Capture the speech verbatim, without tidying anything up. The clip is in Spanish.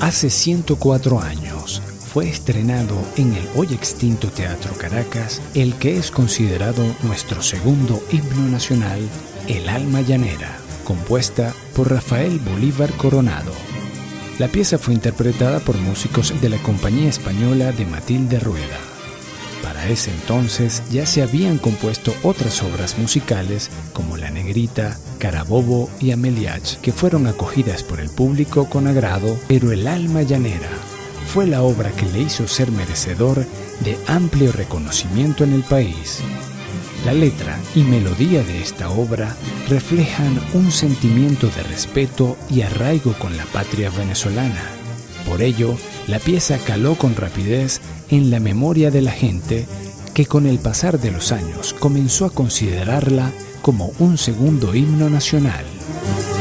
Hace ciento cuatro años fue estrenado en el hoy extinto Teatro Caracas el que es considerado nuestro segundo himno nacional, El Alma Llanera, compuesta por Rafael Bolívar Coronado. La pieza fue interpretada por músicos de la Compañía Española de Matilde Rueda. Para ese entonces ya se habían compuesto otras obras musicales como La Negrita, Carabobo y Ameliach, que fueron acogidas por el público con agrado, pero El Alma Llanera fue la obra que le hizo ser merecedor de amplio reconocimiento en el país. La letra y melodía de esta obra reflejan un sentimiento de respeto y arraigo con la patria venezolana. Por ello, la pieza caló con rapidez en la memoria de la gente, que con el pasar de los años comenzó a considerarla como un segundo himno nacional.